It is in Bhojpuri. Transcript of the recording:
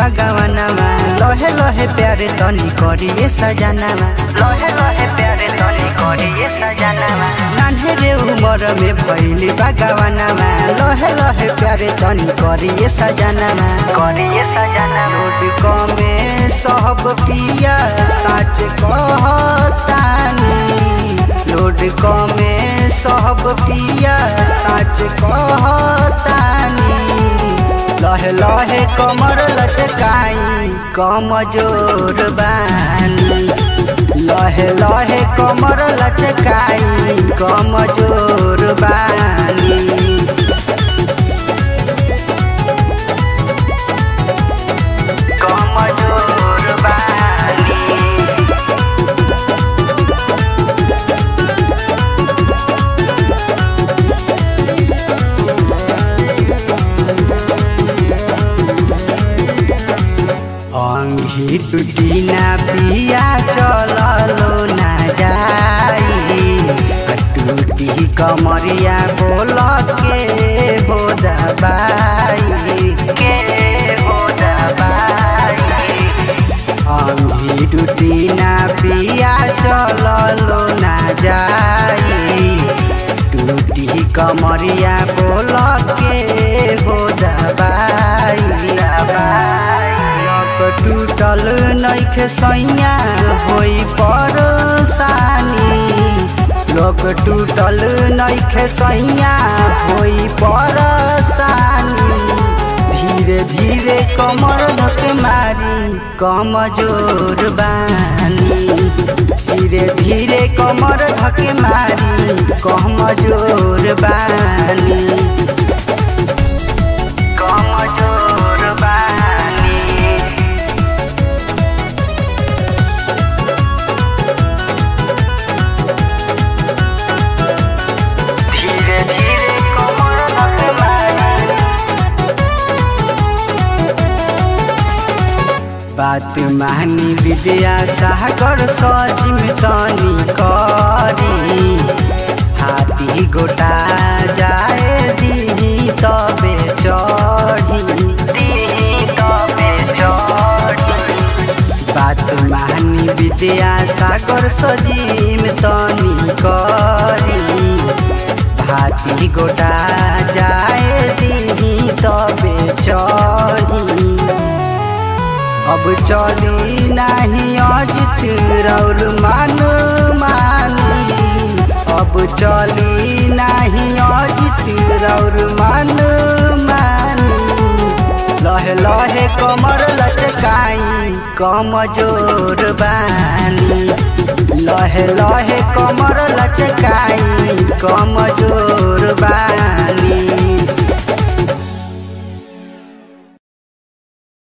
भगवानवा लहे लहे प्यारे तनी करिए सजनवा लहे लहे प्यारे तनी करिए सजनवा नान्हे रे उमर में भइली भगवानवा लहे लहे प्यारे तनी करिए सजनवा करिए सजनवा रोड कमे सब पिया सच कहतानी लोड कमे सब पिया सच कहतानी लहे लहे कमर लचकाई कमजोर बानी लहे लहे कमर लचकाई कमजोर बानी कमजोर बानी अंगी टूटी ना पिया चललो ना जाई टूटी कमरिया बोल के हो दबाई के हो दबाई अंगी टूटी ना पिया चललो ना जाई टूटी कमरिया बोल के हो दबाई टूटल नइखे सैया होई परेशानी लोग टूटल नइखे सैया होई परेशानी धीरे धीरे कमर धक मारी कमजोर बानी धीरे धीरे कमर धक मारी कमजोर बानी कमजोर बानी बात मानी विद्या सागर सजिम तनी करी हाथी गोटा जाए दी तबे चढ़ी बात मानी विद्या सागर सजिम तनी करी हाथी गोटा जाए दी तबे चढ़ी अब चली नहीं अजित रौर मान मानी अब चली नहीं अजित रौर मान मानी लहे लहे कमर लचकाई कमजोर बानी लहे लहे कमर लचकाई कमजोर बानी।